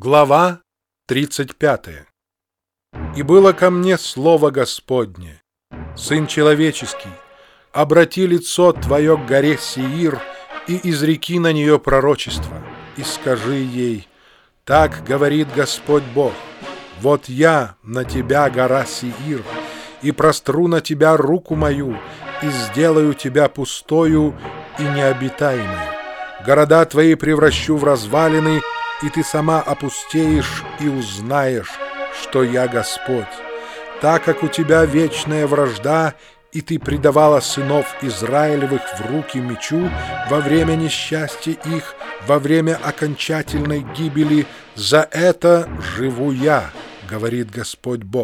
Глава 35. «И было ко мне слово Господне: Сын человеческий, обрати лицо твое к горе Сеир и изреки на нее пророчество, и скажи ей: так говорит Господь Бог: вот я на тебя, гора Сеир, и простру на тебя руку мою, и сделаю тебя пустою и необитаемой. Города твои превращу в развалины, и ты сама опустеешь и узнаешь, что я Господь. Так как у тебя вечная вражда, и ты предавала сынов Израилевых в руки мечу во время несчастья их, во время окончательной гибели, за это живу я, говорит Господь Бог.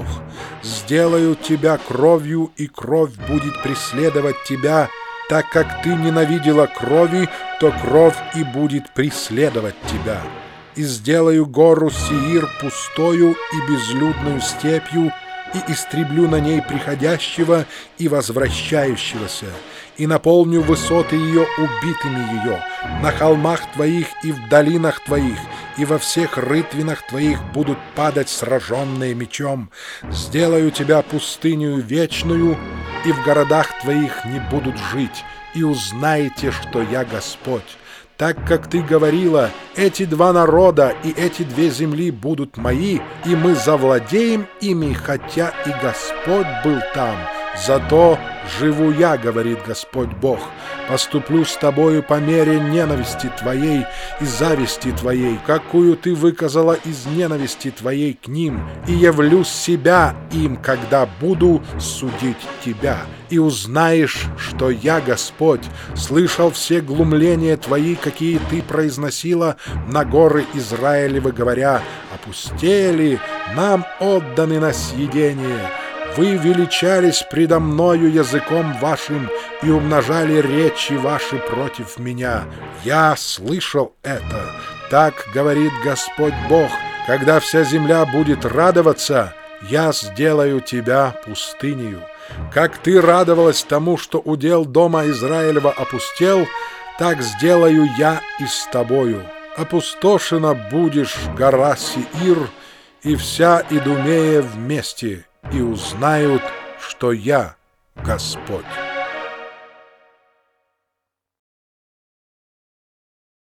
Сделаю тебя кровью, и кровь будет преследовать тебя. Так как ты ненавидела крови, то кровь и будет преследовать тебя. И сделаю гору Сеир пустою и безлюдную степью, и истреблю на ней приходящего и возвращающегося, и наполню высоты ее убитыми ее. На холмах твоих и в долинах твоих, и во всех рытвинах твоих будут падать сраженные мечом. Сделаю тебя пустыню вечную, и в городах твоих не будут жить, и узнаете, что я Господь. Так как ты говорила: эти два народа и эти две земли будут мои, и мы завладеем ими, хотя и Господь был там. Зато живу я, говорит Господь Бог, поступлю с тобою по мере ненависти твоей и зависти твоей, какую ты выказала из ненависти твоей к ним, и явлю себя им, когда буду судить тебя. И узнаешь, что я Господь, слышал все глумления твои, какие ты произносила на горы Израилевы, говоря: опустели, нам отданы на съедение. Вы величались предо мною языком вашим и умножали речи ваши против меня. Я слышал это. Так говорит Господь Бог: когда вся земля будет радоваться, я сделаю тебя пустынею. Как ты радовалась тому, что удел дома Израилева опустел, так сделаю я и с тобою. Опустошена будешь гора Сеир, и вся Идумея вместе, и узнают, что я Господь».